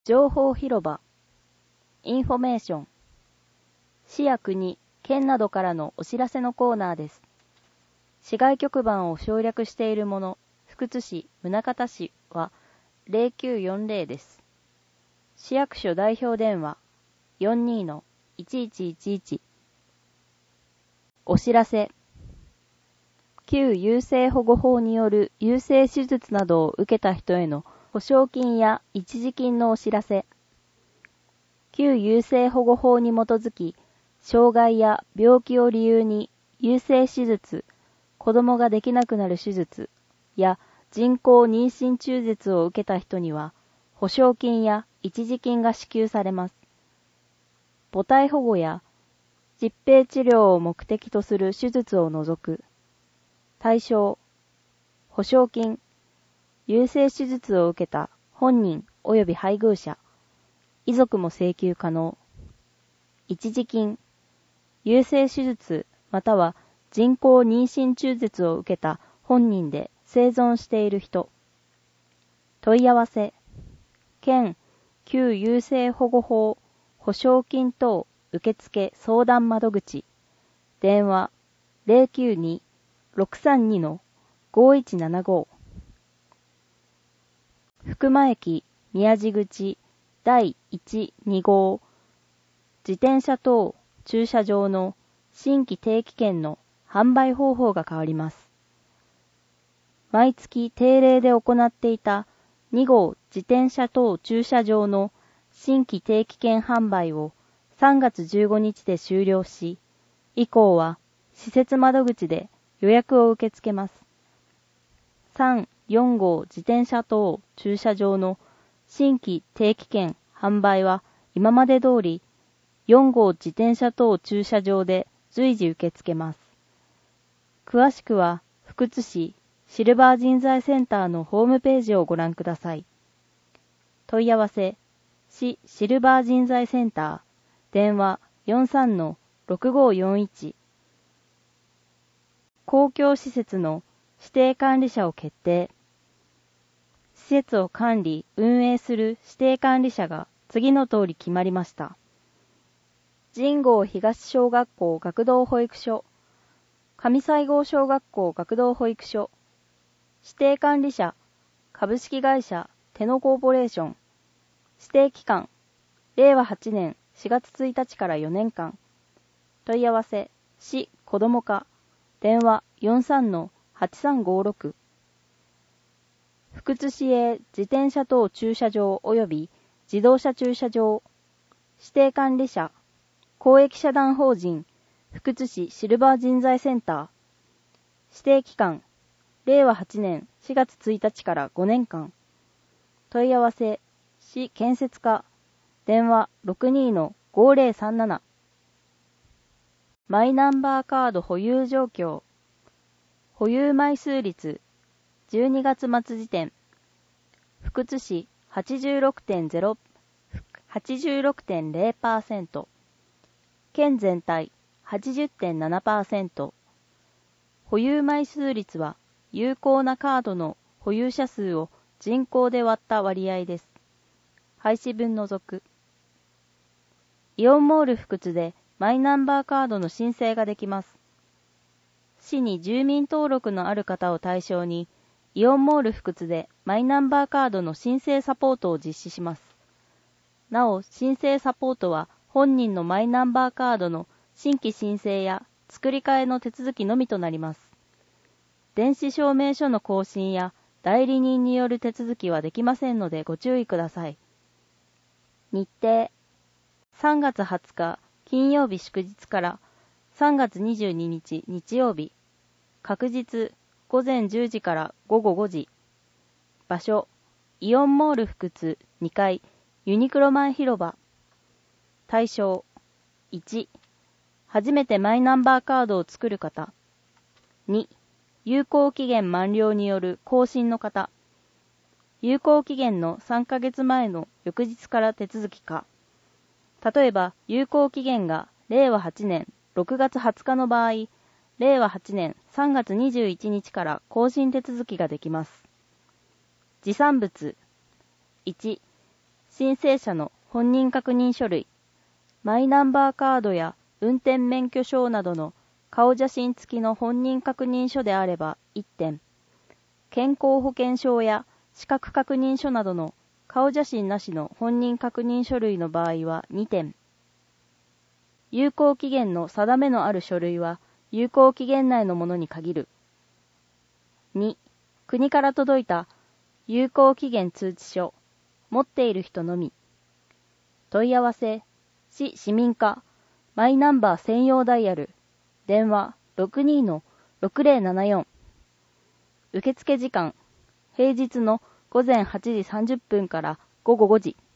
情報広場、インフォメーション、市や国、県などからのお知らせのコーナーです。市外局番を省略しているもの、福津市、宗像市は0940です。市役所代表電話 42-1111。お知らせ。旧優生保護法による優生手術などを受けた人への保証金や一時金のお知らせ。旧優生保護法に基づき、障害や病気を理由に優生手術、子供ができなくなる手術や人工妊娠中絶を受けた人には、保証金や一時金が支給されます。母体保護や疾病治療を目的とする手術を除く。対象、保証金、優生手術を受けた本人及び配偶者、遺族も請求可能。一時金、優生手術または人工妊娠中絶を受けた本人で生存している人。問い合わせ、県旧優生保護法保証金等受付相談窓口、電話 092-632-5175。福間駅宮地口第1、2号自転車等駐車場の新規定期券の販売方法が変わります。毎月定例で行っていた2号自転車等駐車場の新規定期券販売を3月15日で終了し、以降は施設窓口で予約を受け付けます。3、4号自転車等駐車場の新規定期券販売は今まで通り4号自転車等駐車場で随時受け付けます。詳しくは福津市シルバー人材センターのホームページをご覧ください。問い合わせ、市シルバー人材センター、電話 43-6541。公共施設の指定管理者を決定。施設を管理・運営する指定管理者が次の通り決まりました。神郷東小学校学童保育所、上西郷小学校学童保育所、指定管理者、株式会社テノコーポレーション、指定期間、令和8年4月1日から4年間。問い合わせ、市子ども課、電話 43-8356。福津市営自転車等駐車場及び自動車駐車場、指定管理者、公益社団法人福津市シルバー人材センター、指定期間、令和8年4月1日から5年間。問い合わせ、市建設課、電話 62-5037。マイナンバーカード保有状況、保有枚数率、12月末時点、福津市 86.0%、県全体 80.7%。保有枚数率は有効なカードの保有者数を人口で割った割合です。廃止分除く。イオンモール福津でマイナンバーカードの申請ができます。市に住民登録のある方を対象に、イオンモール福津でマイナンバーカードの申請サポートを実施します。なお、申請サポートは本人のマイナンバーカードの新規申請や作り替えの手続きのみとなります。電子証明書の更新や代理人による手続きはできませんのでご注意ください。日程、3月20日金曜日祝日から3月22日日曜日、確日午前10時から午後5時。場所、イオンモール福津2階ユニクロ前広場。対象、1、初めてマイナンバーカードを作る方。2、有効期限満了による更新の方。有効期限の3ヶ月前の翌日から手続きか。例えば、有効期限が令和8年6月20日の場合、令和8年3月21日から更新手続きができます。持参物。1、市申請者の本人確認書類、マイナンバーカードや運転免許証などの顔写真付きの本人確認書であれば1点、健康保険証や資格確認書などの顔写真なしの本人確認書類の場合は2点。有効期限の定めのある書類は有効期限内のものに限る。2、国から届いた有効期限通知書、持っている人のみ。問い合わせ、市市民課、マイナンバー専用ダイヤル、電話 62-6074。受付時間、平日の午前8時30分から午後5時。